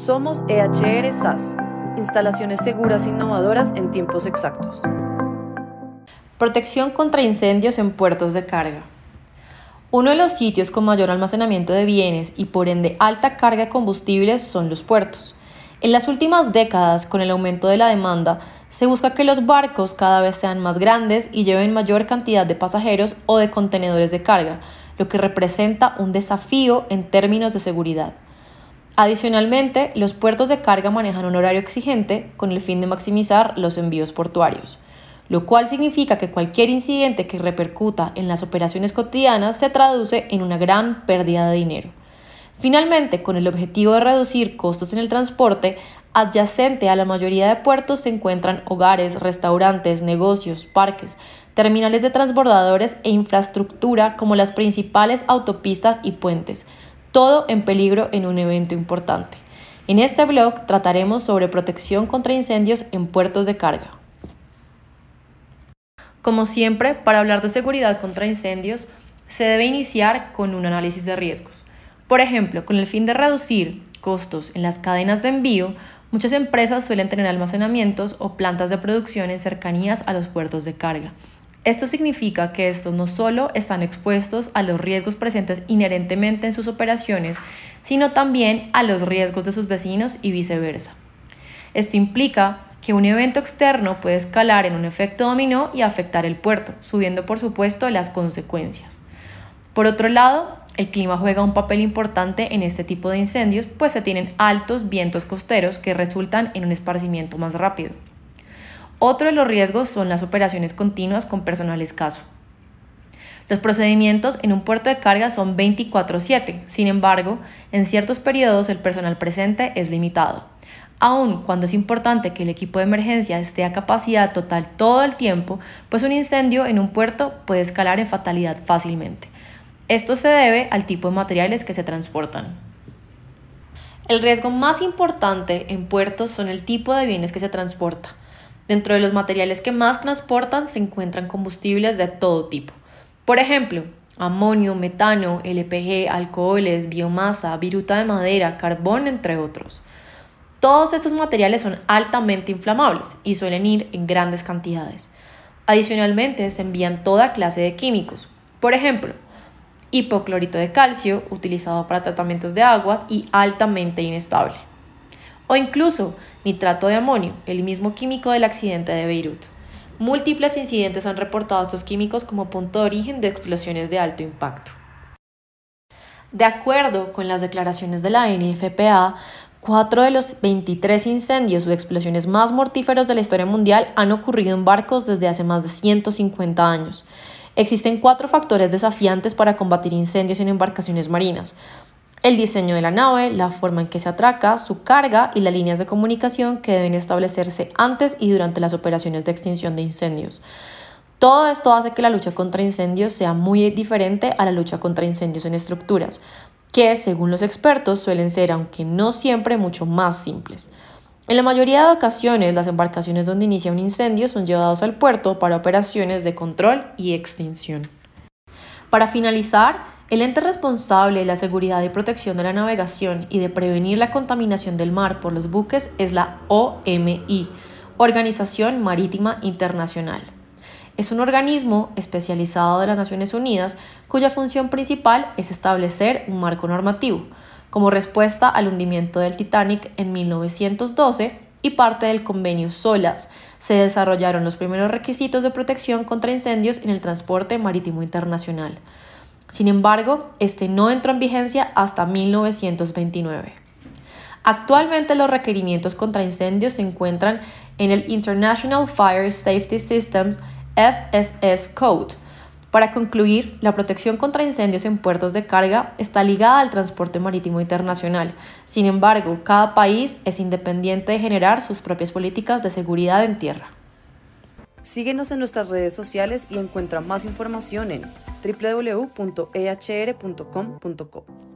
Somos EHR SAS, instalaciones seguras e innovadoras en tiempos exactos. Protección contra incendios en puertos de carga. Uno de los sitios con mayor almacenamiento de bienes y por ende alta carga de combustibles son los puertos. En las últimas décadas, con el aumento de la demanda, se busca que los barcos cada vez sean más grandes y lleven mayor cantidad de pasajeros o de contenedores de carga, lo que representa un desafío en términos de seguridad. Adicionalmente, los puertos de carga manejan un horario exigente con el fin de maximizar los envíos portuarios, lo cual significa que cualquier incidente que repercuta en las operaciones cotidianas se traduce en una gran pérdida de dinero. Finalmente, con el objetivo de reducir costos en el transporte, adyacente a la mayoría de puertos se encuentran hogares, restaurantes, negocios, parques, terminales de transbordadores e infraestructura como las principales autopistas y puentes, todo en peligro en un evento importante. En este blog trataremos sobre protección contra incendios en puertos de carga. Como siempre, para hablar de seguridad contra incendios, se debe iniciar con un análisis de riesgos. Por ejemplo, con el fin de reducir costos en las cadenas de envío, muchas empresas suelen tener almacenamientos o plantas de producción en cercanías a los puertos de carga. Esto significa que estos no solo están expuestos a los riesgos presentes inherentemente en sus operaciones, sino también a los riesgos de sus vecinos y viceversa. Esto implica que un evento externo puede escalar en un efecto dominó y afectar el puerto, subiendo por supuesto las consecuencias. Por otro lado, el clima juega un papel importante en este tipo de incendios, pues se tienen altos vientos costeros que resultan en un esparcimiento más rápido. Otro de los riesgos son las operaciones continuas con personal escaso. Los procedimientos en un puerto de carga son 24/7, sin embargo, en ciertos periodos el personal presente es limitado. Aun cuando es importante que el equipo de emergencia esté a capacidad total todo el tiempo, pues un incendio en un puerto puede escalar en fatalidad fácilmente. Esto se debe al tipo de materiales que se transportan. El riesgo más importante en puertos son el tipo de bienes que se transporta. Dentro de los materiales que más transportan se encuentran combustibles de todo tipo. Por ejemplo, amonio, metano, LPG, alcoholes, biomasa, viruta de madera, carbón, entre otros. Todos estos materiales son altamente inflamables y suelen ir en grandes cantidades. Adicionalmente, se envían toda clase de químicos. Por ejemplo, hipoclorito de calcio, utilizado para tratamientos de aguas y altamente inestable. O incluso nitrato de amonio, el mismo químico del accidente de Beirut. Múltiples incidentes han reportado estos químicos como punto de origen de explosiones de alto impacto. De acuerdo con las declaraciones de la NFPA, 4 de los 23 incendios o explosiones más mortíferos de la historia mundial han ocurrido en barcos desde hace más de 150 años. Existen 4 factores desafiantes para combatir incendios en embarcaciones marinas: el diseño de la nave, la forma en que se atraca, su carga y las líneas de comunicación que deben establecerse antes y durante las operaciones de extinción de incendios. Todo esto hace que la lucha contra incendios sea muy diferente a la lucha contra incendios en estructuras, que, según los expertos, suelen ser, aunque no siempre, mucho más simples. En la mayoría de ocasiones, las embarcaciones donde inicia un incendio son llevados al puerto para operaciones de control y extinción. Para finalizar, el ente responsable de la seguridad y protección de la navegación y de prevenir la contaminación del mar por los buques es la OMI, Organización Marítima Internacional. Es un organismo especializado de las Naciones Unidas cuya función principal es establecer un marco normativo, como respuesta al hundimiento del Titanic en 1912 y parte del convenio SOLAS. Se desarrollaron los primeros requisitos de protección contra incendios en el transporte marítimo internacional. Sin embargo, este no entró en vigencia hasta 1929. Actualmente los requerimientos contra incendios se encuentran en el International Fire Safety Systems FSS Code. Para concluir, la protección contra incendios en puertos de carga está ligada al transporte marítimo internacional. Sin embargo, cada país es independiente de generar sus propias políticas de seguridad en tierra. Síguenos en nuestras redes sociales y encuentra más información en www.ehr.com.co.